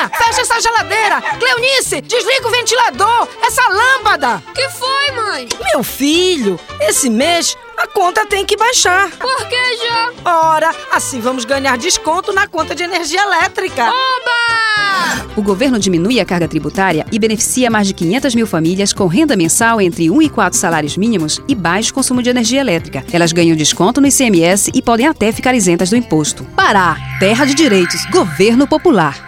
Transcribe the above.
Terezinha, fecha essa geladeira! Cleonice, desliga o ventilador! Essa lâmpada! Que foi, mãe? Meu filho, esse mês a conta tem que baixar. Por que já? Ora, assim vamos ganhar desconto na conta de energia elétrica. Oba! O governo diminui a carga tributária e beneficia mais de 500 mil famílias com renda mensal entre 1 e 4 salários mínimos e baixo consumo de energia elétrica. Elas ganham desconto no ICMS e podem até ficar isentas do imposto. Pará, terra de direitos, governo popular.